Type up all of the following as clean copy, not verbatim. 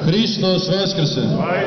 Hristos vaskrse!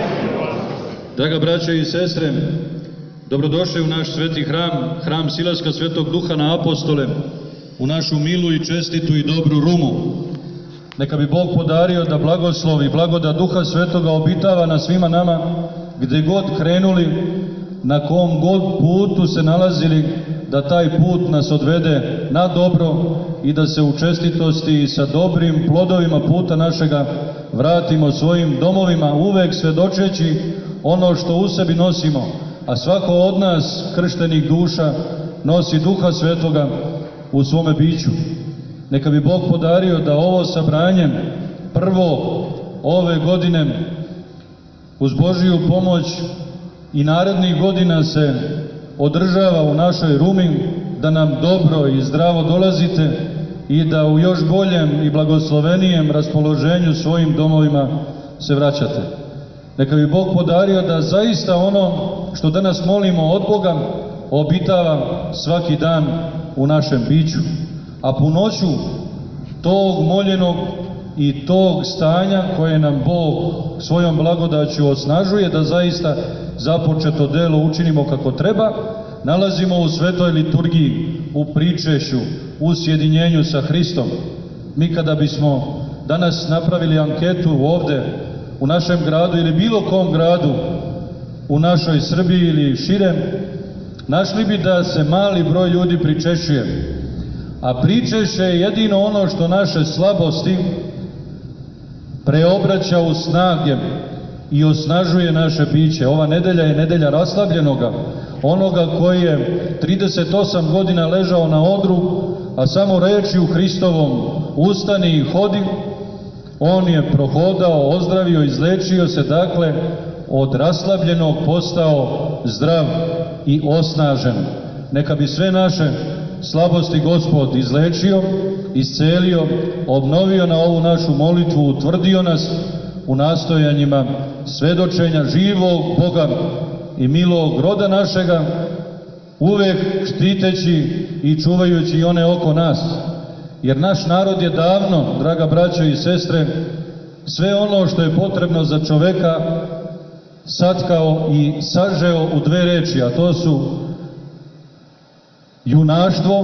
Draga braćo i sestre, dobrodošli u naš sveti hram, hram silaska Svetog Duha na apostole, u našu milu i čestitu i dobru rumu. Neka bi Bog podario da blagoslov i blagodat Duha Svetoga obitava na svima nama, gde god krenuli, na kom god putu se nalazili, da taj put nas odvede na dobro i da se u čestitosti i sa dobrim plodovima puta našega vratimo svojim domovima, uvek svedočeći ono što u sebi nosimo, a svako od nas, krštenih duša, nosi Duha Svetoga u svome biću. Neka bi Bog podario da ovo sabranje prvo ove godine uz Božiju pomoć i narednih godina se održava u našoj rumi, da nam dobro i zdravo dolazite i da u još boljem i blagoslovenijem raspoloženju svojim domovima se vraćate. Neka bi Bog podario da zaista ono što danas molimo od Boga obitava svaki dan u našem biću, a punoću tog moljenog i tog stanja koje nam Bog svojom blagodaću osnažuje da zaista započeto delo učinimo kako treba, nalazimo u svetoj liturgiji, u pričešću, u sjedinjenju sa Hristom. Mi kada bismo danas napravili anketu ovde u našem gradu ili bilo kom gradu u našoj Srbiji ili širem, našli bi da se mali broj ljudi pričešćuje. A pričešće je jedino ono što naše slabosti preobraća u snage i osnažuje naše biće. Ova nedelja je nedelja raslabljenoga, onoga koji je 38 godina ležao na odru, a samo reči u Hristovom ustani i hodi, on je prohodao, ozdravio, izlečio se, dakle, od raslabljenog postao zdrav i osnažen. Neka bi sve naše slabosti Gospod izlečio, iscelio, obnovio na ovu našu molitvu, utvrdio nas u nastojanjima svedočenja živog Boga i milog roda našega, uvek štiteći i čuvajući i one oko nas. Jer naš narod je davno, draga braćo i sestre, sve ono što je potrebno za čoveka satkao i sažeo u dve reči, a to su junaštvo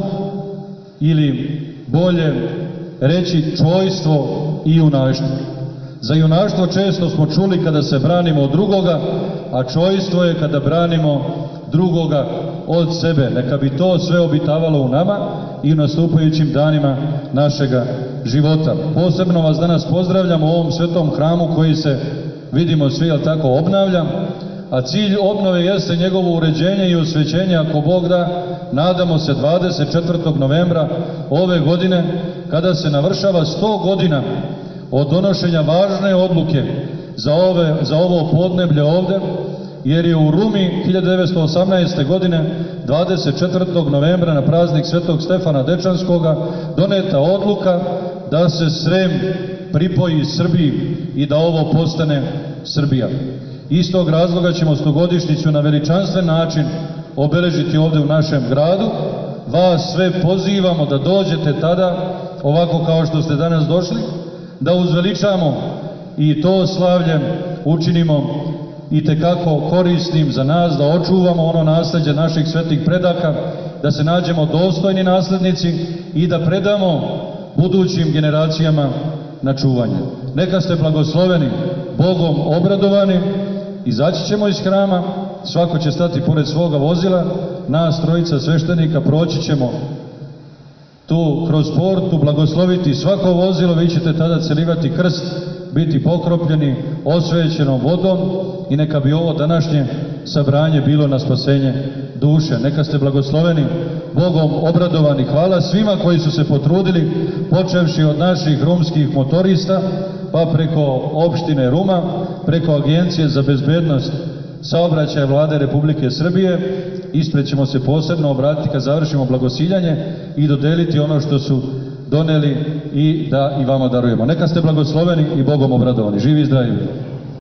ili bolje reći čojstvo i junaštvo. Za junaštvo često smo čuli kada se branimo od drugoga, a čojstvo je kada branimo drugoga od sebe. Neka bi to sve obitavalo u nama i u nastupajućim danima našega života. Posebno vas danas pozdravljam u ovom svetom hramu koji se, vidimo svi, jel tako, obnavlja, a cilj obnove jeste njegovo uređenje i osvećenje, ako Bog da, nadamo se 24. novembra ove godine, kada se navršava 100 godina od donošenja važne odluke za ovo podneblje ovde, jer je u Rumi 1918. godine 24. novembra na praznik Svetog Stefana Dečanskoga doneta odluka da se Srem pripoji Srbiji i da ovo postane Srbija. Iz tog razloga ćemo 100-godišnjicu na veličanstven način obeležiti ovde u našem gradu. Vas sve pozivamo da dođete tada, ovako kao što ste danas došli, da uzveličamo i to slavlje učinimo i tekako korisnim za nas, da očuvamo ono nasleđe naših svetih predaka, da se nađemo dostojni naslednici i da predamo budućim generacijama na čuvanje. Neka ste blagosloveni, Bogom obradovani, izaći ćemo iz hrama, svako će stati pored svoga vozila, nas trojica sveštenika proći ćemo tu kroz portu, blagosloviti svako vozilo, vi ćete tada celivati krst, biti pokropljeni osvećenom vodom i neka bi ovo današnje sabranje bilo na spasenje duše. Neka ste blagosloveni, Bogom obradovani. Hvala svima koji su se potrudili, počevši od naših rumskih motorista, pa preko opštine Ruma, preko Agencije za bezbednost saobraćaja Vlade Republike Srbije. Ispred ćemo se posebno obratiti kad završimo blagosiljanje i dodeliti ono što su doneli i da i vama darujemo. Neka ste blagosloveni i Bogom obradovani. Živi i zdravi.